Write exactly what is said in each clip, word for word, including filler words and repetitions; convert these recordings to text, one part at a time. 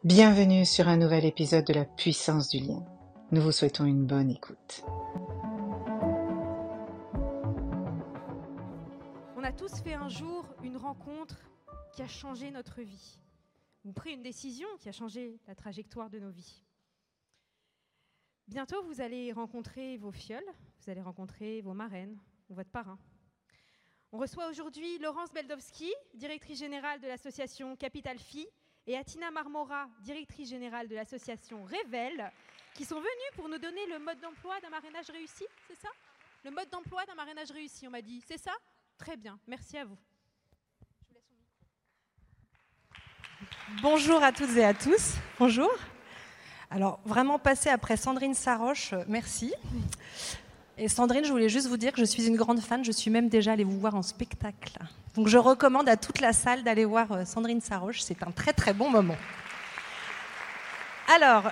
Bienvenue sur un nouvel épisode de la puissance du lien. Nous vous souhaitons une bonne écoute. On a tous fait un jour une rencontre qui a changé notre vie, ou pris une décision qui a changé la trajectoire de nos vies. Bientôt, vous allez rencontrer vos fioles, vous allez rencontrer vos marraines ou votre parrain. On reçoit aujourd'hui Laurence Beldowski, directrice générale de l'association Capital Filles, et Atina Marmora, directrice générale de l'association Révèle, qui sont venues pour nous donner le mode d'emploi d'un marrainage réussi, c'est ça ? Le mode d'emploi d'un marrainage réussi, on m'a dit, c'est ça ? Très bien, merci à vous. Je vous laisse au micro. Bonjour à toutes et à tous, bonjour. Alors, vraiment passer après Sandrine Saroche, merci. Et Sandrine, je voulais juste vous dire que je suis une grande fan, je suis même déjà allée vous voir en spectacle. Donc je recommande à toute la salle d'aller voir Sandrine Saroche, c'est un très très bon moment. Alors,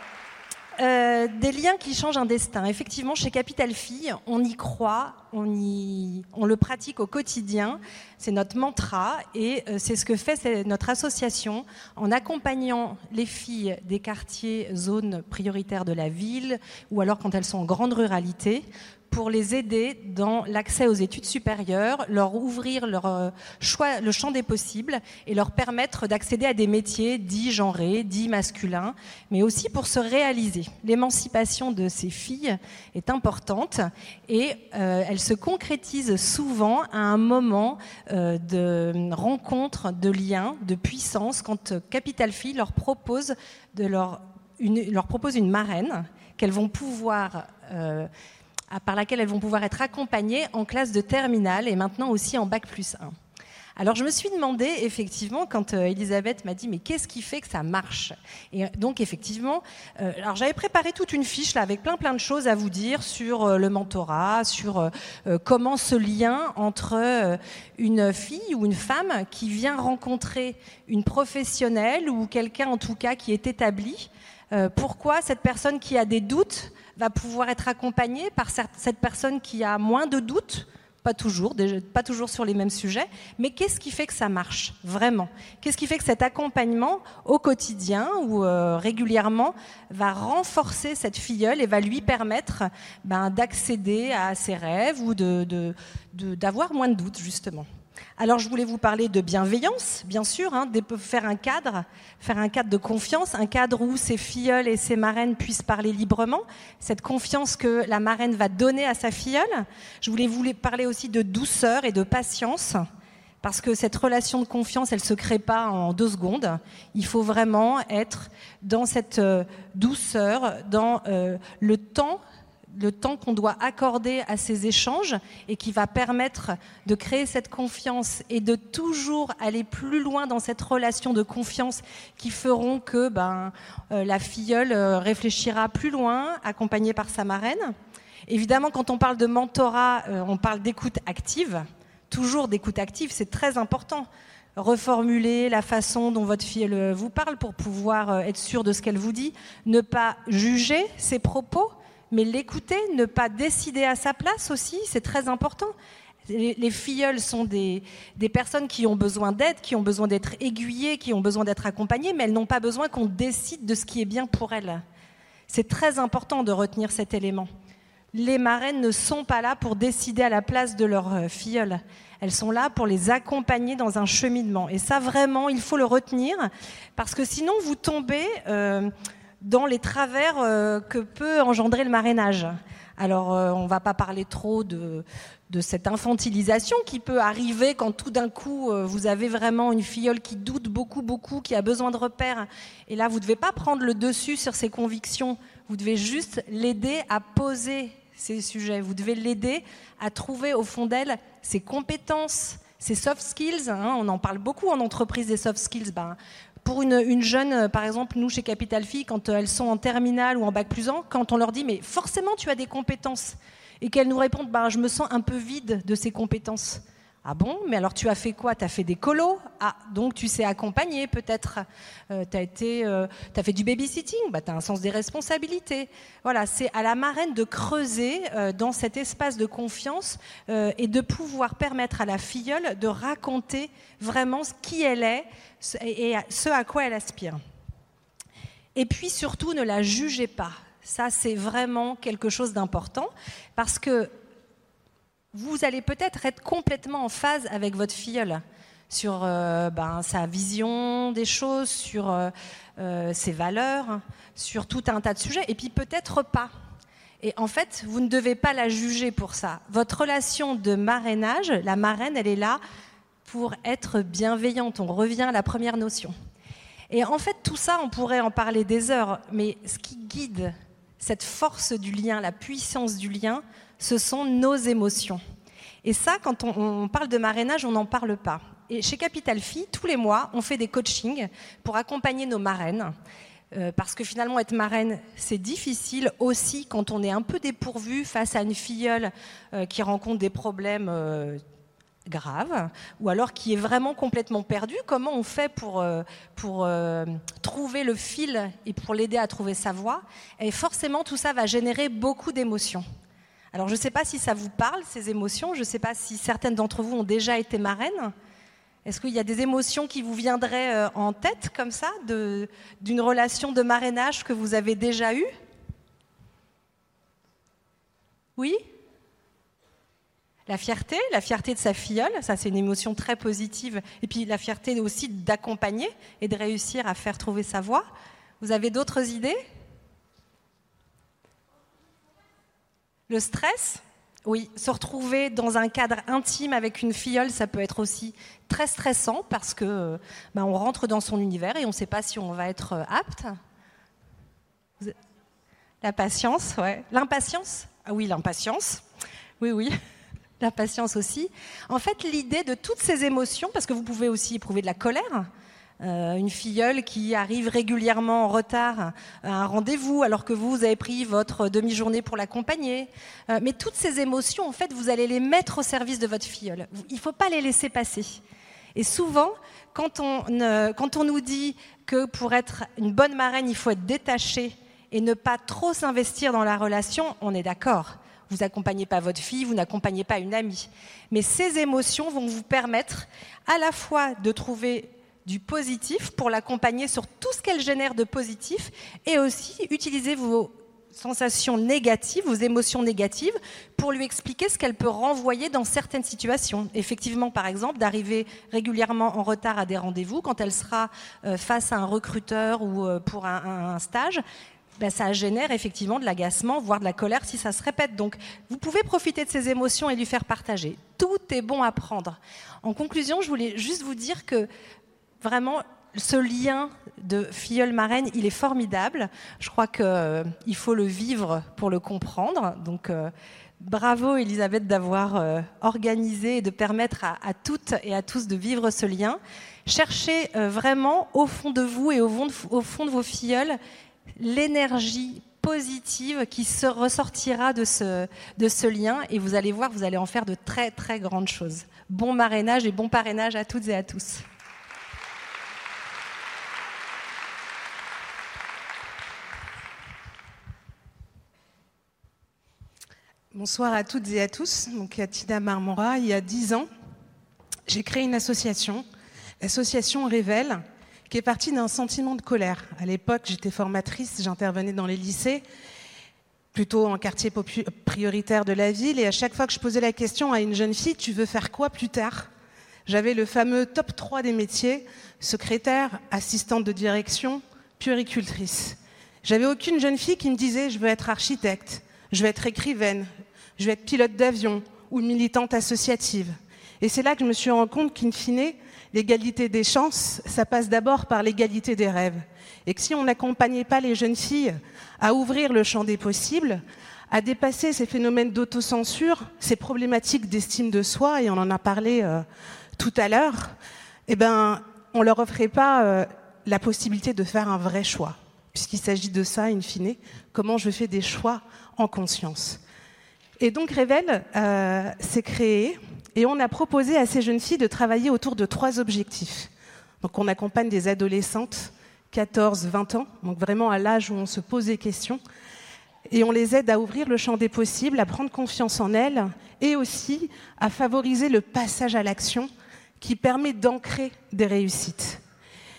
euh, des liens qui changent un destin. Effectivement, chez Capital Filles, on y croit, on, y, on le pratique au quotidien, c'est notre mantra et euh, c'est ce que fait c'est notre association en accompagnant les filles des quartiers, zones prioritaires de la ville ou alors quand elles sont en grande ruralité, pour les aider dans l'accès aux études supérieures, leur ouvrir leur choix, le champ des possibles et leur permettre d'accéder à des métiers dits genrés, dits masculins, mais aussi pour se réaliser. L'émancipation de ces filles est importante et euh, elle se concrétise souvent à un moment euh, de rencontre, de lien, de puissance, quand Capital Filles leur propose, de leur, une, leur propose une marraine qu'elles vont pouvoir... Euh, par laquelle elles vont pouvoir être accompagnées en classe de terminale et maintenant aussi en bac plus un. Alors je me suis demandé effectivement quand euh, Elisabeth m'a dit mais qu'est-ce qui fait que ça marche ? Et donc effectivement, euh, alors j'avais préparé toute une fiche là avec plein plein de choses à vous dire sur euh, le mentorat, sur euh, euh, comment ce lien entre euh, une fille ou une femme qui vient rencontrer une professionnelle ou quelqu'un en tout cas qui est établi, euh, pourquoi cette personne qui a des doutes va pouvoir être accompagnée par cette personne qui a moins de doutes, pas toujours, pas toujours sur les mêmes sujets, mais qu'est-ce qui fait que ça marche vraiment ? Qu'est-ce qui fait que cet accompagnement au quotidien ou euh, régulièrement va renforcer cette filleule et va lui permettre ben, d'accéder à ses rêves ou de, de, de, d'avoir moins de doutes justement ? Alors je voulais vous parler de bienveillance, bien sûr, hein, de faire un cadre, faire un cadre de confiance, un cadre où ces filleuls et ces marraines puissent parler librement, cette confiance que la marraine va donner à sa filleule. Je voulais vous parler aussi de douceur et de patience, parce que cette relation de confiance, elle ne se crée pas en deux secondes. Il faut vraiment être dans cette douceur, dans euh, le temps le temps qu'on doit accorder à ces échanges et qui va permettre de créer cette confiance et de toujours aller plus loin dans cette relation de confiance qui feront que ben, euh, la filleule euh, réfléchira plus loin, accompagnée par sa marraine. Évidemment, quand on parle de mentorat, euh, on parle d'écoute active. Toujours d'écoute active, c'est très important. Reformuler la façon dont votre filleule vous parle pour pouvoir être sûr de ce qu'elle vous dit. Ne pas juger ses propos, mais l'écouter, ne pas décider à sa place aussi, c'est très important. Les, les filleuls sont des, des personnes qui ont besoin d'aide, qui ont besoin d'être aiguillées, qui ont besoin d'être accompagnées, mais elles n'ont pas besoin qu'on décide de ce qui est bien pour elles. C'est très important de retenir cet élément. Les marraines ne sont pas là pour décider à la place de leurs filleuls. Elles sont là pour les accompagner dans un cheminement. Et ça, vraiment, il faut le retenir, parce que sinon, vous tombez... Euh, dans les travers euh, que peut engendrer le marrainage. Alors, euh, on ne va pas parler trop de, de cette infantilisation qui peut arriver quand tout d'un coup, euh, vous avez vraiment une filleule qui doute beaucoup, beaucoup, qui a besoin de repères. Et là, vous ne devez pas prendre le dessus sur ses convictions. Vous devez juste l'aider à poser ces sujets. Vous devez l'aider à trouver au fond d'elle ses compétences, ses soft skills. Hein, on en parle beaucoup en entreprise des soft skills. Ben, Pour une, une jeune, par exemple, nous, chez Capital Filles, quand elles sont en terminale ou en bac plus un, quand on leur dit « mais forcément, tu as des compétences » et qu'elles nous répondent bah, « je me sens un peu vide de ces compétences ». Ah bon ? Mais alors tu as fait quoi ? Tu as fait des colos ? Ah, donc tu sais accompagner peut-être. Euh, tu as été, euh, tu as fait du babysitting, bah, tu as un sens des responsabilités. Voilà, c'est à la marraine de creuser euh, dans cet espace de confiance euh, et de pouvoir permettre à la filleule de raconter vraiment qui elle est et ce à quoi elle aspire. Et puis surtout, ne la jugez pas. Ça, c'est vraiment quelque chose d'important parce que vous allez peut-être être complètement en phase avec votre filleule sur euh, ben, sa vision des choses, sur euh, euh, ses valeurs, sur tout un tas de sujets, et puis peut-être pas. Et en fait, vous ne devez pas la juger pour ça. Votre relation de marrainage, la marraine, elle est là pour être bienveillante. On revient à la première notion. Et en fait, tout ça, on pourrait en parler des heures, mais ce qui guide cette force du lien, la puissance du lien, ce sont nos émotions. Et ça, quand on, on parle de marrainage, on n'en parle pas. Et chez Capital Phi, tous les mois, on fait des coachings pour accompagner nos marraines. Euh, parce que finalement, être marraine, c'est difficile aussi quand on est un peu dépourvu face à une filleule euh, qui rencontre des problèmes euh, graves, ou alors qui est vraiment complètement perdue. Comment on fait pour, euh, pour euh, trouver le fil et pour l'aider à trouver sa voie? Et forcément, tout ça va générer beaucoup d'émotions. Alors, je ne sais pas si ça vous parle, ces émotions. Je ne sais pas si certaines d'entre vous ont déjà été marraines. Est-ce qu'il y a des émotions qui vous viendraient en tête, comme ça, de, d'une relation de marrainage que vous avez déjà eue? Oui? La fierté, la fierté de sa filleule, ça c'est une émotion très positive. Et puis la fierté aussi d'accompagner et de réussir à faire trouver sa voie. Vous avez d'autres idées? Le stress? Oui, se retrouver dans un cadre intime avec une filleule, ça peut être aussi très stressant parce que ben, on rentre dans son univers et on ne sait pas si on va être apte. La patience, ouais. L'impatience? Ah oui, l'impatience. Oui, oui. L'impatience aussi. En fait, l'idée de toutes ces émotions, parce que vous pouvez aussi éprouver de la colère. Euh, une filleule qui arrive régulièrement en retard à un rendez-vous alors que vous, vous avez pris votre demi-journée pour l'accompagner. Euh, mais toutes ces émotions, en fait, vous allez les mettre au service de votre filleule. Il ne faut pas les laisser passer. Et souvent, quand on, euh, quand on nous dit que pour être une bonne marraine, il faut être détaché et ne pas trop s'investir dans la relation, on est d'accord. Vous n'accompagnez pas votre fille, vous n'accompagnez pas une amie. Mais ces émotions vont vous permettre à la fois de trouver du positif pour l'accompagner sur tout ce qu'elle génère de positif et aussi utiliser vos sensations négatives, vos émotions négatives pour lui expliquer ce qu'elle peut renvoyer dans certaines situations. Effectivement, par exemple, d'arriver régulièrement en retard à des rendez-vous quand elle sera face à un recruteur ou pour un, un stage, ben ça génère effectivement de l'agacement, voire de la colère si ça se répète. Donc, vous pouvez profiter de ces émotions et lui faire partager. Tout est bon à prendre. En conclusion, je voulais juste vous dire que vraiment, ce lien de filleule marraine, il est formidable. Je crois qu'il euh, faut le vivre pour le comprendre. Donc, euh, bravo Elisabeth d'avoir euh, organisé et de permettre à, à toutes et à tous de vivre ce lien. Cherchez euh, vraiment au fond de vous et au fond de, au fond de vos filleuls l'énergie positive qui se ressortira de ce, de ce lien et vous allez voir, vous allez en faire de très très grandes choses. Bon marrainage et bon parrainage à toutes et à tous. Bonsoir à toutes et à tous. Donc, à Tina Marmora, il y a dix ans, j'ai créé une association, l'association Révèle, qui est partie d'un sentiment de colère. À l'époque, j'étais formatrice, j'intervenais dans les lycées, plutôt en quartier popu- prioritaire de la ville, et à chaque fois que je posais la question à une jeune fille, tu veux faire quoi plus tard? J'avais le fameux top trois des métiers, secrétaire, assistante de direction, puéricultrice. J'avais aucune jeune fille qui me disait, je veux être architecte, je veux être écrivaine, je veux être pilote d'avion ou militante associative. Et c'est là que je me suis rendu compte qu'in fine, l'égalité des chances, ça passe d'abord par l'égalité des rêves. Et que si on n'accompagnait pas les jeunes filles à ouvrir le champ des possibles, à dépasser ces phénomènes d'autocensure, ces problématiques d'estime de soi, et on en a parlé euh, tout à l'heure, eh ben, on ne leur offrait pas euh, la possibilité de faire un vrai choix. Puisqu'il s'agit de ça, in fine, comment je fais des choix en conscience. Et donc Révèle euh, s'est créé et on a proposé à ces jeunes filles de travailler autour de trois objectifs. Donc on accompagne des adolescentes, quatorze vingt ans, donc vraiment à l'âge où on se pose des questions, et on les aide à ouvrir le champ des possibles, à prendre confiance en elles, et aussi à favoriser le passage à l'action qui permet d'ancrer des réussites.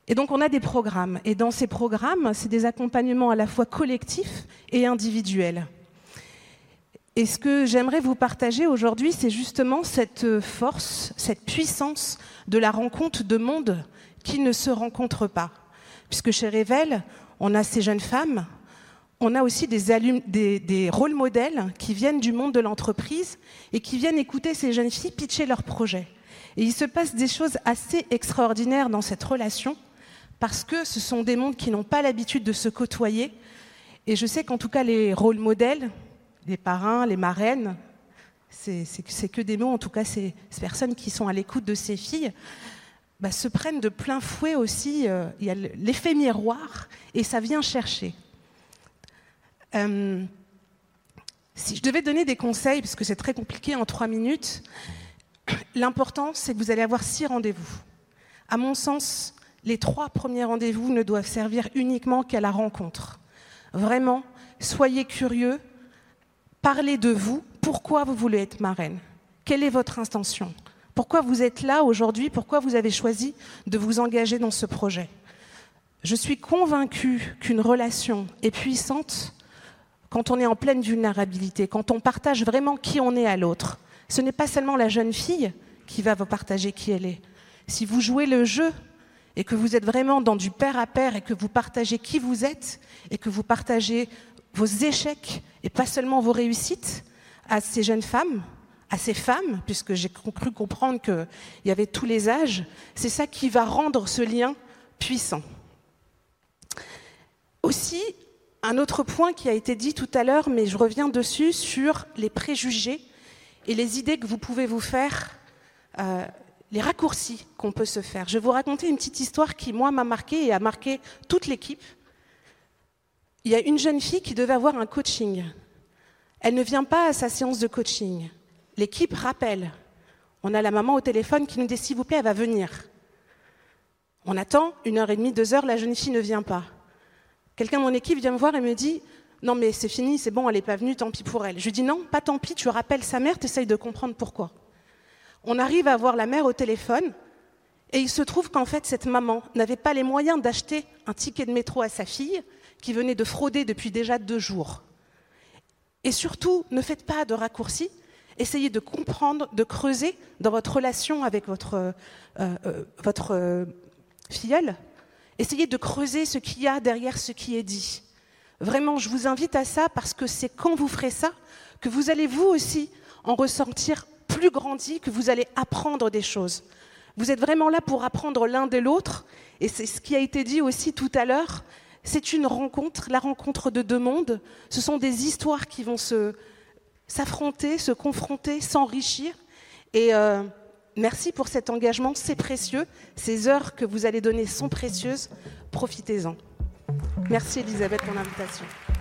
Et donc on a des programmes. Et dans ces programmes, c'est des accompagnements à la fois collectifs et individuels. Et ce que j'aimerais vous partager aujourd'hui, c'est justement cette force, cette puissance de la rencontre de mondes qui ne se rencontrent pas. Puisque chez Révèle, on a ces jeunes femmes, on a aussi des, allum- des, des rôles modèles qui viennent du monde de l'entreprise et qui viennent écouter ces jeunes filles pitcher leurs projets. Et il se passe des choses assez extraordinaires dans cette relation parce que ce sont des mondes qui n'ont pas l'habitude de se côtoyer. Et je sais qu'en tout cas, les rôles modèles, les parrains, les marraines, c'est, c'est, c'est que des mots, en tout cas, ces, ces personnes qui sont à l'écoute de ces filles, bah, se prennent de plein fouet aussi. Euh, il y a l'effet miroir et ça vient chercher. Euh, si je devais donner des conseils, parce que c'est très compliqué en trois minutes, l'important, c'est que vous allez avoir six rendez-vous. À mon sens, les trois premiers rendez-vous ne doivent servir uniquement qu'à la rencontre. Vraiment, soyez curieux, parlez de vous. Pourquoi vous voulez être marraine ? Quelle est votre intention ? Pourquoi vous êtes là aujourd'hui ? Pourquoi vous avez choisi de vous engager dans ce projet ? Je suis convaincue qu'une relation est puissante quand on est en pleine vulnérabilité, quand on partage vraiment qui on est à l'autre. Ce n'est pas seulement la jeune fille qui va vous partager qui elle est. Si vous jouez le jeu et que vous êtes vraiment dans du pair à pair et que vous partagez qui vous êtes et que vous partagez vos échecs et pas seulement vos réussites à ces jeunes femmes, à ces femmes, puisque j'ai cru comprendre qu'il y avait tous les âges, c'est ça qui va rendre ce lien puissant. Aussi, un autre point qui a été dit tout à l'heure, mais je reviens dessus, sur les préjugés et les idées que vous pouvez vous faire, euh, les raccourcis qu'on peut se faire. Je vais vous raconter une petite histoire qui, moi, m'a marquée et a marqué toute l'équipe. Il y a une jeune fille qui devait avoir un coaching. Elle ne vient pas à sa séance de coaching. L'équipe rappelle. On a la maman au téléphone qui nous dit « s'il vous plaît, elle va venir ». On attend une heure et demie, deux heures, la jeune fille ne vient pas. Quelqu'un de mon équipe vient me voir et me dit « non mais c'est fini, c'est bon, elle n'est pas venue, tant pis pour elle ». Je lui dis « non, pas tant pis, tu rappelles sa mère, tu essayes de comprendre pourquoi ». On arrive à voir la mère au téléphone et il se trouve qu'en fait cette maman n'avait pas les moyens d'acheter un ticket de métro à sa fille qui venait de frauder depuis déjà deux jours. Et surtout, ne faites pas de raccourcis, essayez de comprendre, de creuser dans votre relation avec votre, euh, euh, votre euh, filleule. Essayez de creuser ce qu'il y a derrière ce qui est dit. Vraiment, je vous invite à ça parce que c'est quand vous ferez ça que vous allez vous aussi en ressentir plus grandi, que vous allez apprendre des choses. Vous êtes vraiment là pour apprendre l'un de l'autre et c'est ce qui a été dit aussi tout à l'heure. C'est une rencontre, la rencontre de deux mondes. Ce sont des histoires qui vont se, s'affronter, se confronter, s'enrichir. Et euh, merci pour cet engagement, c'est précieux. Ces heures que vous allez donner sont précieuses. Profitez-en. Merci Elisabeth pour l'invitation.